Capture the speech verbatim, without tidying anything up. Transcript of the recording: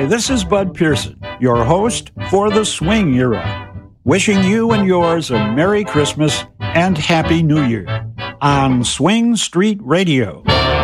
Hi, this is Bud Pearson, your host for the Swing Era, wishing you and yours a Merry Christmas and Happy New Year on Swing Street Radio.